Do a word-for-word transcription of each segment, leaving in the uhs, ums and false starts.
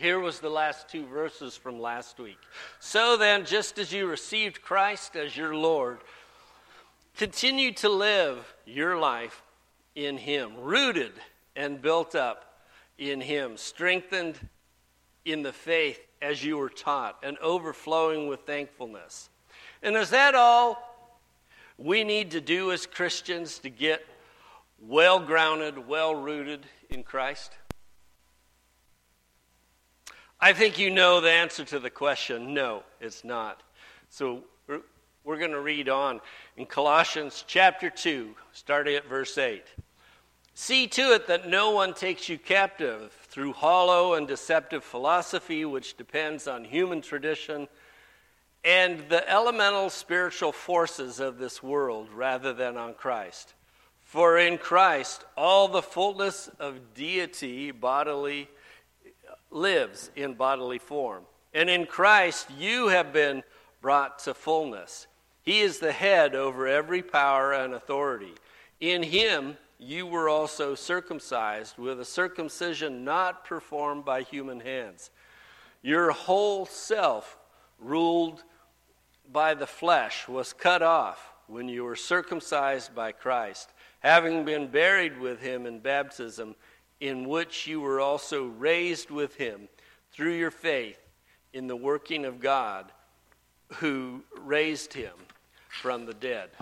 Here was the last two verses from last week. So then, just as you received Christ as your Lord, continue to live your life in him, rooted and built up in him, strengthened in the faith as you were taught, and overflowing with thankfulness. And is that all we need to do as Christians to get well-grounded, well-rooted in Christ? I think you know the answer to the question. No, it's not. So we're, we're going to read on in Colossians chapter two, starting at verse eight. See to it that no one takes you captive through hollow and deceptive philosophy, which depends on human tradition and the elemental spiritual forces of this world, rather than on Christ. For in Christ all the fullness of deity bodily lives in bodily form. And in Christ you have been brought to fullness. He is the head over every power and authority. In him you were also circumcised with a circumcision not performed by human hands. Your whole self, ruled by the flesh, was cut off when you were circumcised by Christ, having been buried with him in baptism, in which you were also raised with him through your faith in the working of God, who raised him from the dead.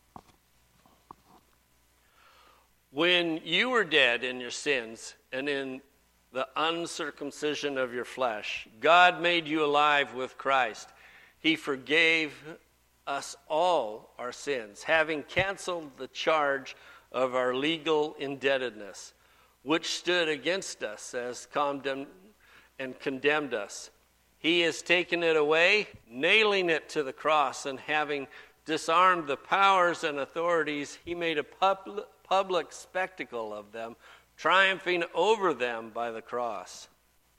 When you were dead in your sins and in the uncircumcision of your flesh, God made you alive with Christ. He forgave us all our sins, having canceled the charge of our legal indebtedness, which stood against us as condemned and condemned us. He has taken it away, nailing it to the cross, and having disarmed the powers and authorities, he made a public, public spectacle of them, triumphing over them by the cross.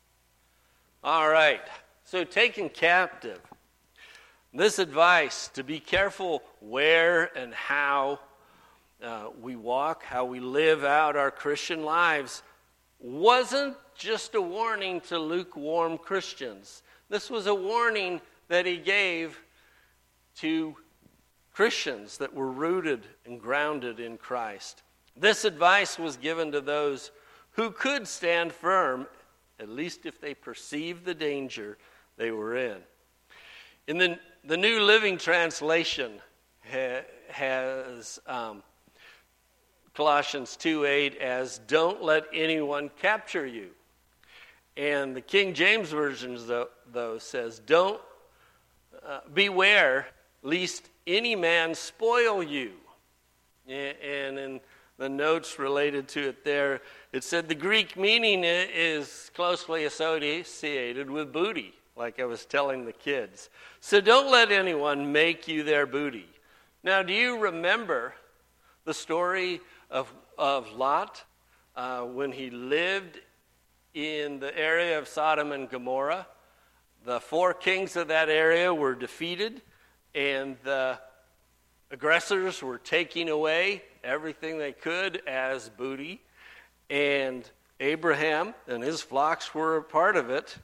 All right, so taken captive. This advice to be careful where and how Uh, we walk, how we live out our Christian lives, wasn't just a warning to lukewarm Christians. This was a warning that he gave to Christians that were rooted and grounded in Christ. This advice was given to those who could stand firm, at least if they perceived the danger they were in. In the, the New Living Translation ha, has Um, Colossians two eight as, don't let anyone capture you. And the King James Version, though, says, don't uh, beware lest any man spoil you. And in the notes related to it there, it said the Greek meaning is closely associated with booty, like I was telling the kids. So don't let anyone make you their booty. Now, do you remember the story of, of Lot uh, when he lived in the area of Sodom and Gomorrah? The four kings of that area were defeated, and the aggressors were taking away everything they could as booty, and Abraham and his flocks were a part of it.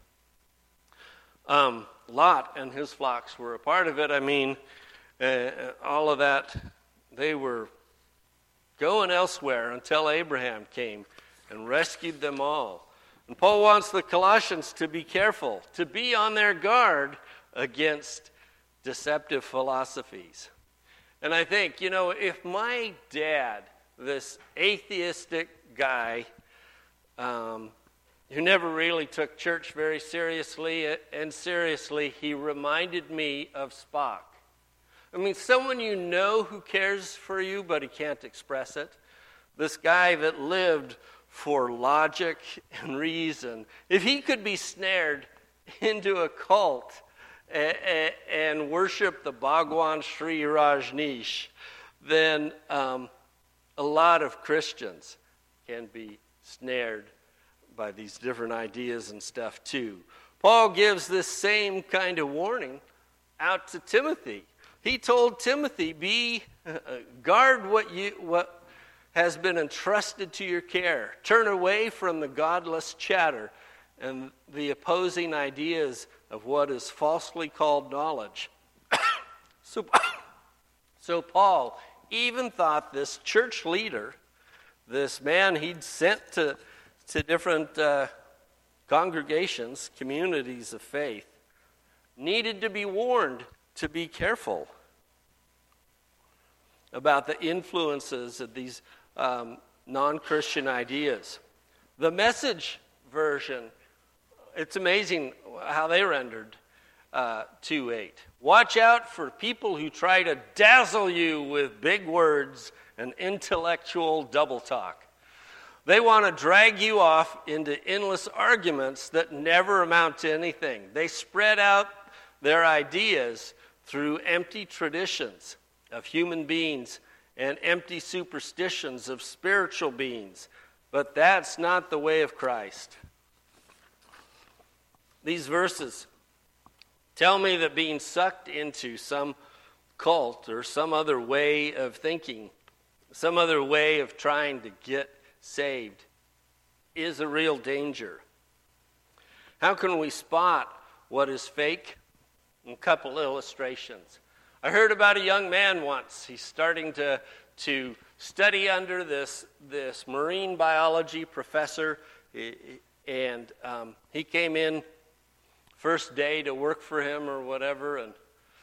Um, Lot and his flocks were a part of it. I mean, uh, all of that, they were going elsewhere until Abraham came and rescued them all. And Paul wants the Colossians to be careful, to be on their guard against deceptive philosophies. And I think, you know, if my dad, this atheistic guy, um, who never really took church very seriously, and seriously, he reminded me of Spock. I mean, someone you know who cares for you, but he can't express it. This guy that lived for logic and reason. If he could be snared into a cult and, and worship the Bhagwan Sri Rajneesh, then um, a lot of Christians can be snared by these different ideas and stuff too. Paul gives this same kind of warning out to Timothy. He told Timothy, "Be uh, guard what you what has been entrusted to your care. Turn away from the godless chatter, and the opposing ideas of what is falsely called knowledge. so, so Paul even thought this church leader, this man he'd sent to, to different uh, congregations, communities of faith, needed to be warned to be careful about the influences of these um, non-Christian ideas. The Message version, it's amazing how they rendered uh, two eight. Watch out for people who try to dazzle you with big words and intellectual double talk. They want to drag you off into endless arguments that never amount to anything. They spread out their ideas through empty traditions of human beings and empty superstitions of spiritual beings. But that's not the way of Christ. These verses tell me that being sucked into some cult or some other way of thinking, some other way of trying to get saved, is a real danger. How can we spot what is fake? A couple illustrations. I heard about a young man once. He's starting to, to study under this, this marine biology professor, and um, he came in first day to work for him or whatever and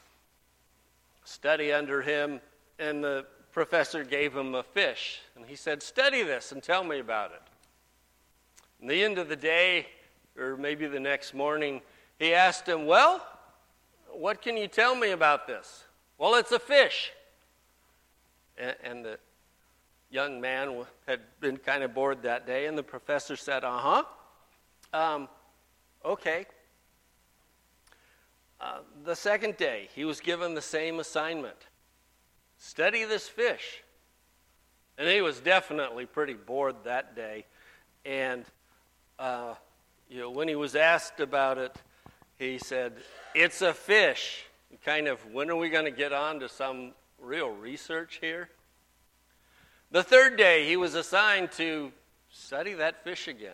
study under him, and the professor gave him a fish, and he said, "Study this and tell me about it." At the end of the day, or maybe the next morning, he asked him, "Well, what can you tell me about this?" "Well, it's a fish." And, and the young man had been kind of bored that day, and the professor said, "Uh-huh, um, okay." Uh, the second day, he was given the same assignment. Study this fish. And he was definitely pretty bored that day. And uh, you know, when he was asked about it, he said, "It's a fish." Kind of, when are we going to get on to some real research here? The third day, he was assigned to study that fish again.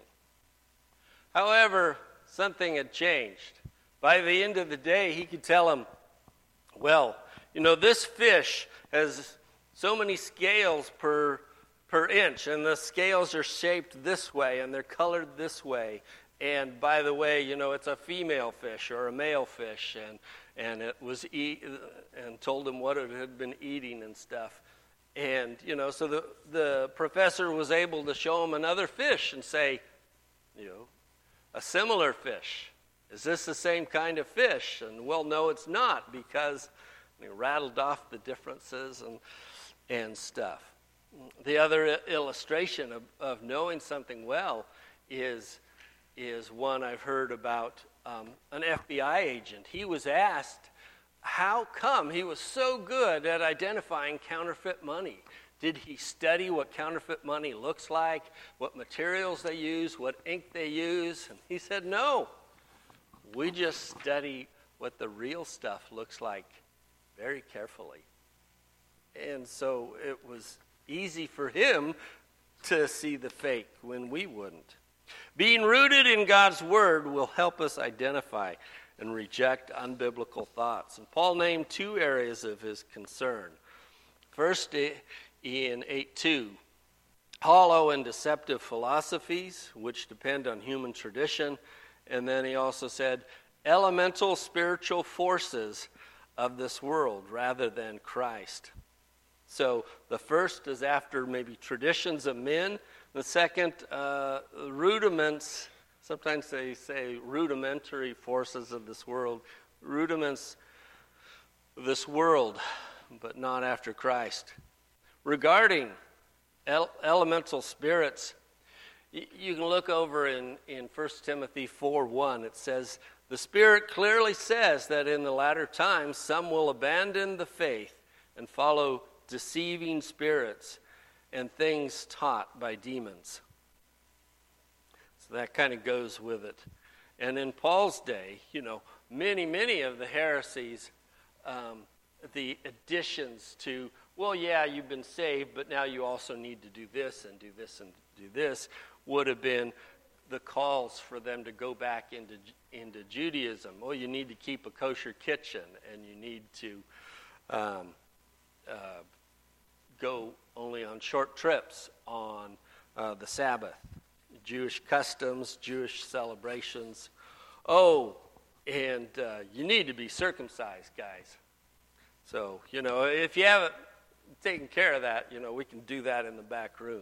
However, something had changed. By the end of the day, he could tell him, "Well, you know, this fish has so many scales per per inch, and the scales are shaped this way, and they're colored this way. And by the way, you know, it's a female fish or a male fish, and and it was eat and told him what it had been eating and stuff." And you know, so the the professor was able to show him another fish and say, you know, a similar fish. "Is this the same kind of fish?" And well, no, it's not, because he rattled off the differences and and stuff. The other illustration of, of knowing something well is is one I've heard about um, an F B I agent. He was asked how come he was so good at identifying counterfeit money. Did he study what counterfeit money looks like, what materials they use, what ink they use? And he said, "No. We just study what the real stuff looks like very carefully." And so it was easy for him to see the fake when we wouldn't. Being rooted in God's Word will help us identify and reject unbiblical thoughts. And Paul named two areas of his concern. First, in eight two, hollow and deceptive philosophies, which depend on human tradition. And then he also said, elemental spiritual forces of this world rather than Christ. So the first is after maybe traditions of men. The second, uh, rudiments, sometimes they say rudimentary forces of this world, rudiments of this world, but not after Christ. Regarding el- elemental spirits, y- you can look over in, in First Timothy four one. It says, the Spirit clearly says that in the latter times some will abandon the faith and follow deceiving spirits and things taught by demons. So that kind of goes with it. And in Paul's day, you know, many, many of the heresies, um, the additions to, well, yeah, you've been saved, but now you also need to do this and do this and do this, would have been the calls for them to go back into into Judaism. Well, you need to keep a kosher kitchen, and you need to um, uh, go only on short trips on uh, the Sabbath. Jewish customs, Jewish celebrations. Oh, and uh, you need to be circumcised, guys. So, you know, if you haven't taken care of that, you know, we can do that in the back room.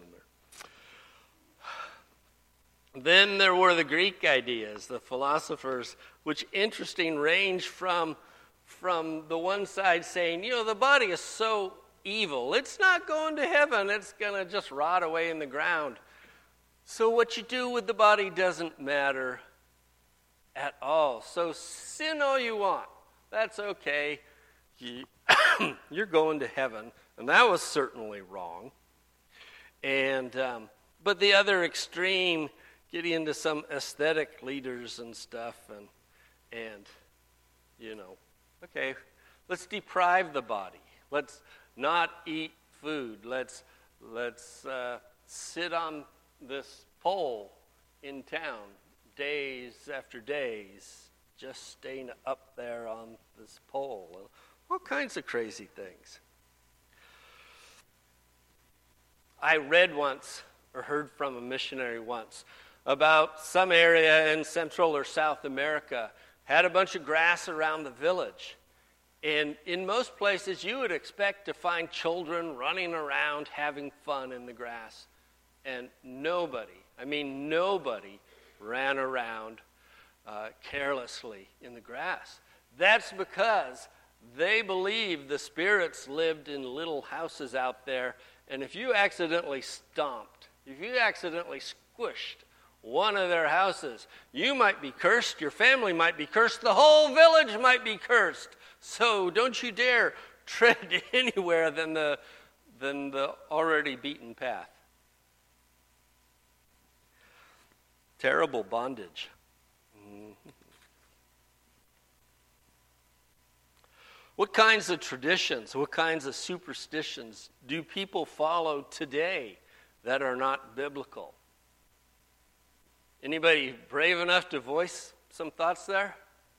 Then there were the Greek ideas, the philosophers, which, interesting, range from, from the one side saying, you know, the body is so evil. It's not going to heaven. It's going to just rot away in the ground. So what you do with the body doesn't matter at all. So sin all you want. That's okay. You, you're going to heaven. And that was certainly wrong. And um, but the other extreme, getting into some aesthetic leaders and stuff, and and you know, okay, let's deprive the body. Let's not eat food. Let's let's uh, sit on this pole in town days after days, just staying up there on this pole. All kinds of crazy things. I read once, or heard from a missionary once, about some area in Central or South America had a bunch of grass around the village. And in most places, you would expect to find children running around having fun in the grass. And nobody, I mean nobody, ran around uh, carelessly in the grass. That's because they believed the spirits lived in little houses out there. And if you accidentally stomped, if you accidentally squished one of their houses, you might be cursed, your family might be cursed, the whole village might be cursed. So don't you dare tread anywhere than the, than the already beaten path. Terrible bondage. Mm-hmm. What kinds of traditions, what kinds of superstitions do people follow today that are not biblical? Anybody brave enough to voice some thoughts there?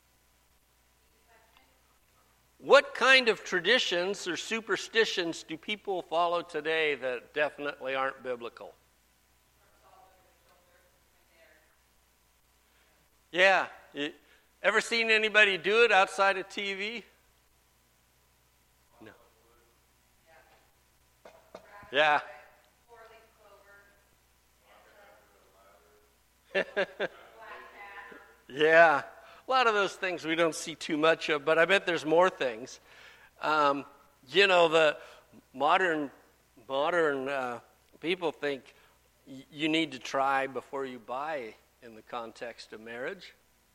What kind of traditions or superstitions do people follow today that definitely aren't biblical? Yeah. You ever seen anybody do it outside of T V? No. Yeah. Yeah. A lot of those things we don't see too much of, but I bet there's more things. Um, you know, the modern modern uh, people think y- you need to try before you buy in the context of marriage.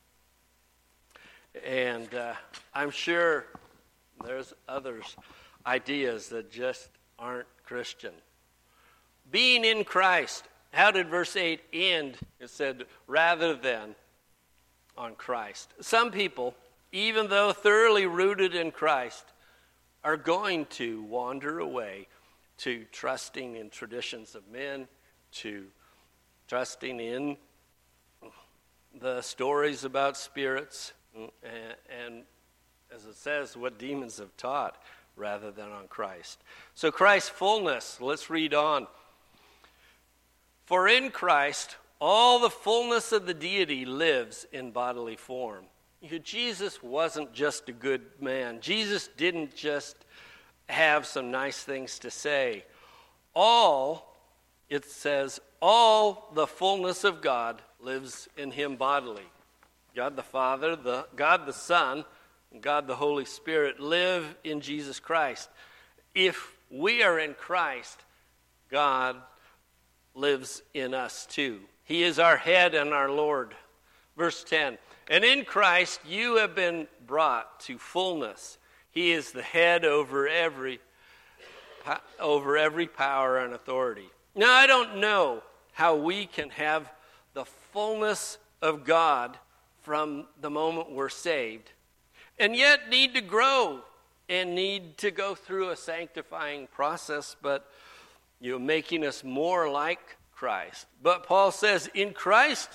And uh, I'm sure there's others ideas that just aren't Christian. Being in Christ. How did verse eight end? It said, rather than on Christ. Some people, even though thoroughly rooted in Christ, are going to wander away to trusting in traditions of men, to trusting in the stories about spirits, and, and as it says, what demons have taught, rather than on Christ. So Christ's fullness, let's read on. For in Christ, all the fullness of the deity lives in bodily form. You know, Jesus wasn't just a good man. Jesus didn't just have some nice things to say. All, it says, all the fullness of God lives in him bodily. God the Father, the God the Son, and God the Holy Spirit live in Jesus Christ. If we are in Christ, God lives in us too. He is our head and our Lord. Verse ten, and in Christ you have been brought to fullness. He is the head over every, over every power and authority. Now, I don't know how we can have the fullness of God from the moment we're saved, and yet need to grow and need to go through a sanctifying process, but you know, making us more like Christ. But Paul says, in Christ,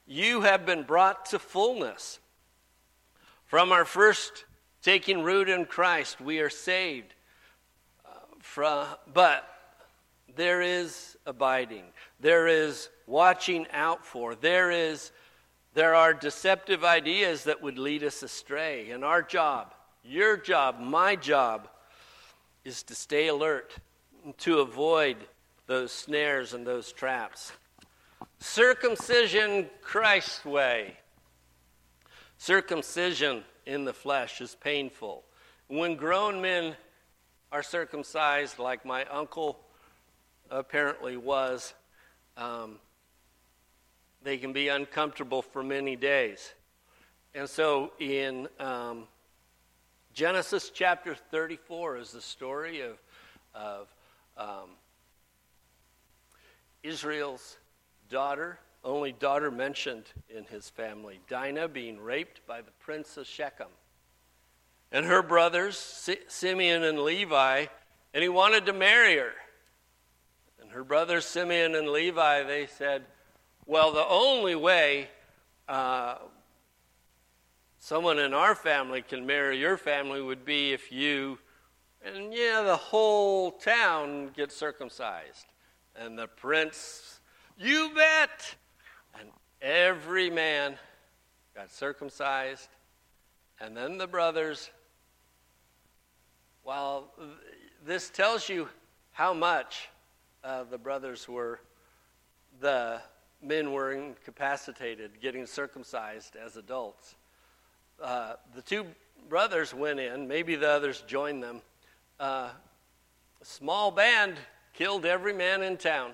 you have been brought to fullness. From our first taking root in Christ, we are saved. Uh, from, but there is abiding. There is watching out for. There is, there are deceptive ideas that would lead us astray. And our job, your job, my job, is to stay alert and to avoid those snares and those traps. Circumcision Christ's way. Circumcision in the flesh is painful. When grown men are circumcised, like my uncle apparently was, um, they can be uncomfortable for many days. And so in um, Genesis chapter thirty-four is the story of, of um, Israel's daughter, only daughter mentioned in his family, Dinah, being raped by the prince of Shechem. And her brothers, Simeon and Levi, and he wanted to marry her. And her brothers, Simeon and Levi, they said, well, the only way uh, someone in our family can marry your family would be if you, and yeah, the whole town gets circumcised. And the prince, you bet! And every man got circumcised. And then the brothers, well, this tells you how much uh, the brothers were, the men were incapacitated, getting circumcised as adults. Uh, the two brothers went in, maybe the others joined them. Uh, a small band killed every man in town.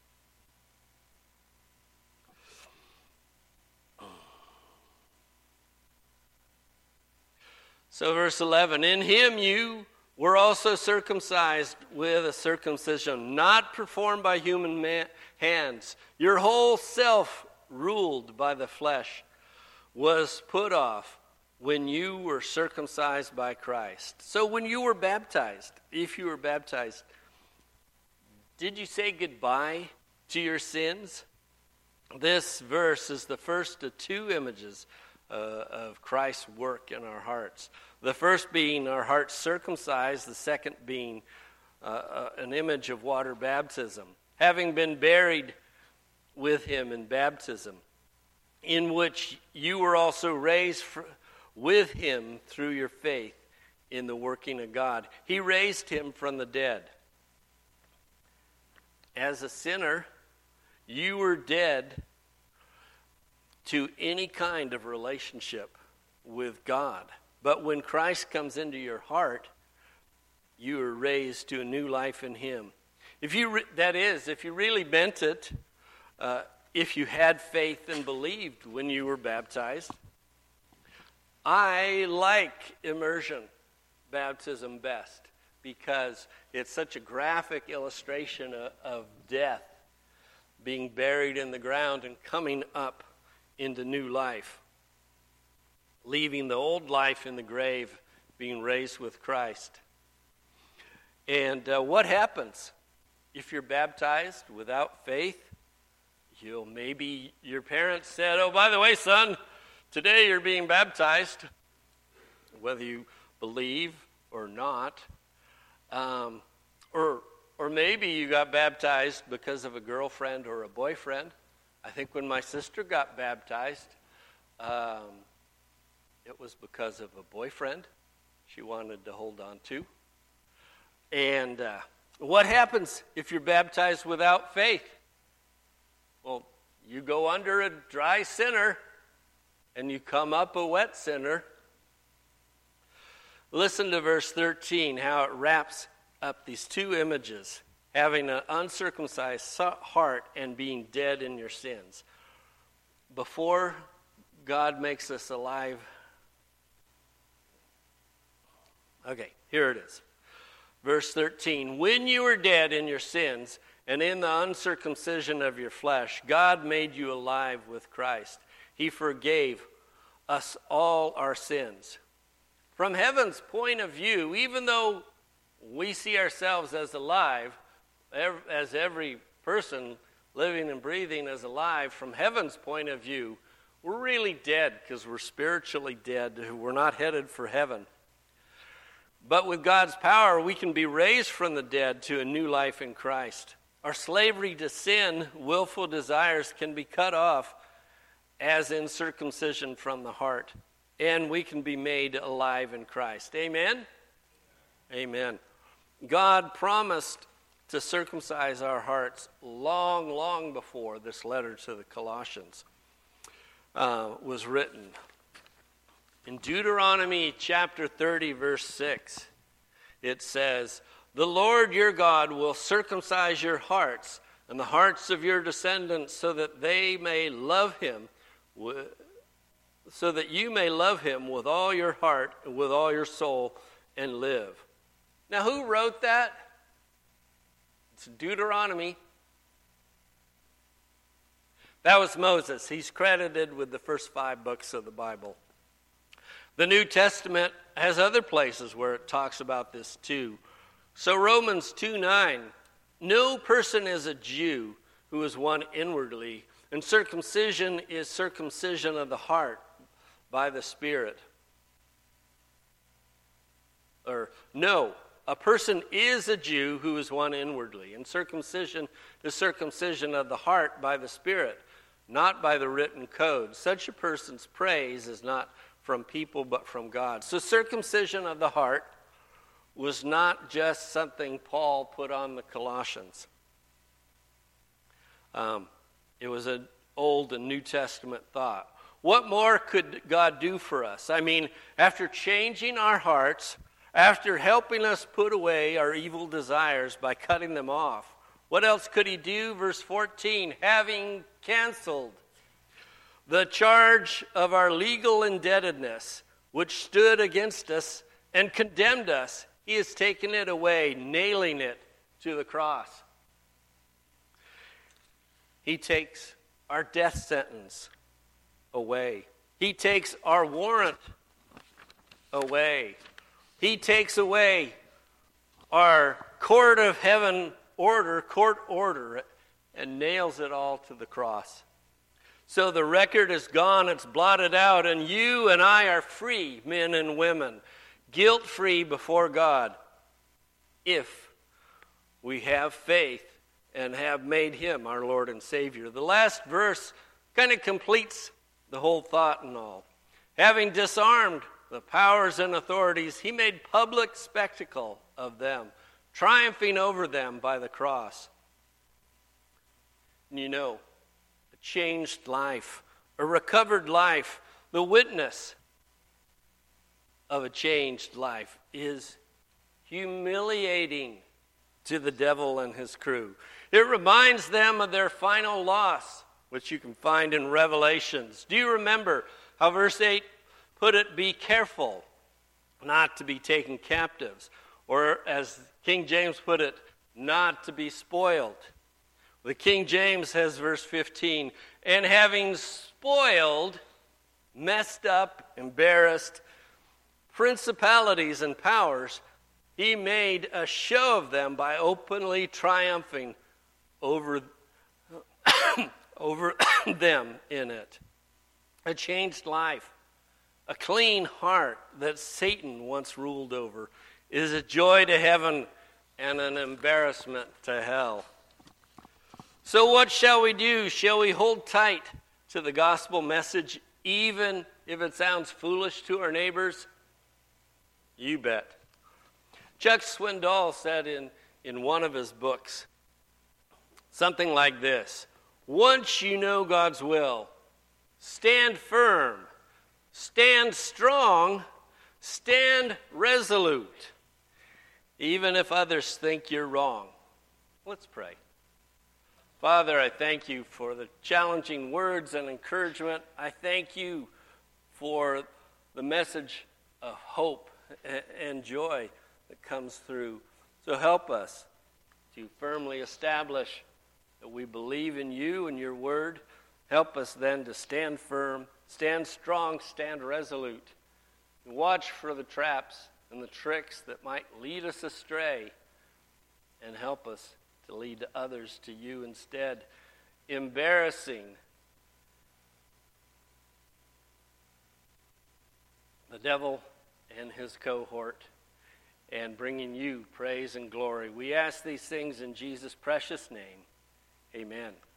So verse eleven, in him you were also circumcised with a circumcision not performed by human man- hands. Your whole self, ruled by the flesh, was put off when you were circumcised by Christ. So when you were baptized, if you were baptized, did you say goodbye to your sins? This verse is the first of two images uh, of Christ's work in our hearts. The first being our hearts circumcised, the second being uh, uh, an image of water baptism. Having been buried with him in baptism, in which you were also raised for, with him through your faith in the working of God. He raised him from the dead. As a sinner, you were dead to any kind of relationship with God. But when Christ comes into your heart, you are raised to a new life in him. If you re- that is, if you really meant it, uh, if you had faith and believed when you were baptized. I like immersion baptism best because it's such a graphic illustration of, of death, being buried in the ground and coming up into new life, leaving the old life in the grave, being raised with Christ. And uh, what happens if you're baptized without faith? You'll maybe your parents said, oh, by the way, son, today you're being baptized, whether you believe or not. Um, or or maybe you got baptized because of a girlfriend or a boyfriend. I think when my sister got baptized, um, it was because of a boyfriend she wanted to hold on to. And uh, what happens if you're baptized without faith? Well, you go under a dry sinner and you come up a wet sinner. Listen to verse thirteen, how it wraps up these two images, having an uncircumcised heart and being dead in your sins. Before God makes us alive. Okay, here it is. Verse thirteen, when you were dead in your sins and in the uncircumcision of your flesh, God made you alive with Christ. He forgave us all our sins. From heaven's point of view, even though we see ourselves as alive, as every person living and breathing as alive, from heaven's point of view, we're really dead because we're spiritually dead. We're not headed for heaven. But with God's power, we can be raised from the dead to a new life in Christ. Our slavery to sin, willful desires, can be cut off as in circumcision from the heart. And we can be made alive in Christ. Amen? Amen. God promised to circumcise our hearts long, long before this letter to the Colossians uh, was written. In Deuteronomy chapter thirty, verse six, it says, "The Lord your God will circumcise your hearts and the hearts of your descendants so that they may love him, so that you may love him with all your heart and with all your soul and live." Now, who wrote that? It's Deuteronomy. That was Moses. He's credited with the first five books of the Bible. The New Testament has other places where it talks about this too. So Romans two nine, "No person is a Jew who is one inwardly, and circumcision is circumcision of the heart by the Spirit." Or, no, a person is a Jew who is one inwardly, and circumcision is circumcision of the heart by the Spirit, not by the written code. Such a person's praise is not from people but from God. So circumcision of the heart was not just something Paul put on the Colossians. Um, it was an Old and New Testament thought. What more could God do for us? I mean, after changing our hearts, after helping us put away our evil desires by cutting them off, what else could he do? Verse fourteen, "Having canceled the charge of our legal indebtedness, which stood against us and condemned us, he has taken it away, nailing it to the cross." He takes our death sentence away. He takes our warrant away. He takes away our court of heaven order, court order, and nails it all to the cross. So the record is gone, it's blotted out, and you and I are free, men and women, guilt-free before God, if we have faith and have made him our Lord and Savior. The last verse kind of completes the whole thought and all. "Having disarmed the powers and authorities, he made public spectacle of them, triumphing over them by the cross." And you know, a changed life, a recovered life, the witness of a changed life is humiliating to the devil and his crew. It reminds them of their final loss, which you can find in Revelations. Do you remember how verse eight put it? "Be careful not to be taken captives," or as King James put it, "not to be spoiled." The King James has verse fifteen, "And having spoiled," messed up, embarrassed, "principalities and powers, he made a show of them by openly triumphing over, over them in it." A changed life, a clean heart that Satan once ruled over, is a joy to heaven and an embarrassment to hell. So what shall we do? Shall we hold tight to the gospel message even if it sounds foolish to our neighbors? You bet. Chuck Swindoll said in, in one of his books something like this: "Once you know God's will, stand firm, stand strong, stand resolute, even if others think you're wrong." Let's pray. Father, I thank you for the challenging words and encouragement. I thank you for the message of hope and joy that comes through. So help us to firmly establish that we believe in you and your word. Help us then to stand firm, stand strong, stand resolute, and watch for the traps and the tricks that might lead us astray, and help us to lead others to you instead. embarrassing the devil and his cohort, and bringing you praise and glory. We ask these things in Jesus' precious name. Amen.